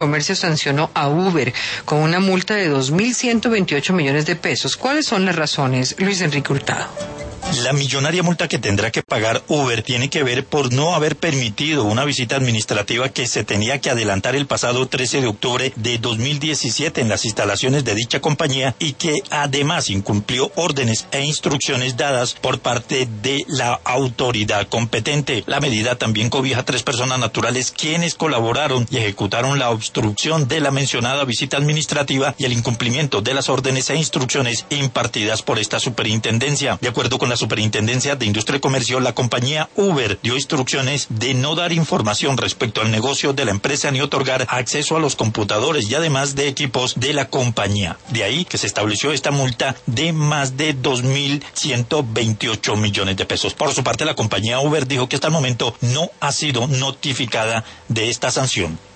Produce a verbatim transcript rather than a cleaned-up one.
Comercio sancionó a Uber con una multa de dos mil ciento veintiocho millones de pesos. ¿Cuáles son las razones, Luis Enrique Hurtado? La millonaria multa que tendrá que pagar Uber tiene que ver por no haber permitido una visita administrativa que se tenía que adelantar el pasado trece de octubre de dos mil diecisiete en las instalaciones de dicha compañía y que además incumplió órdenes e instrucciones dadas por parte de la autoridad competente. La medida también cobija a tres personas naturales quienes colaboraron y ejecutaron la obstrucción de la mencionada visita administrativa y el incumplimiento de las órdenes e instrucciones impartidas por esta superintendencia. De acuerdo con la Superintendencia de Industria y Comercio, la compañía Uber dio instrucciones de no dar información respecto al negocio de la empresa ni otorgar acceso a los computadores y además de equipos de la compañía. De ahí que se estableció esta multa de más de dos mil ciento veintiocho millones de pesos. Por su parte, la compañía Uber dijo que hasta el momento no ha sido notificada de esta sanción.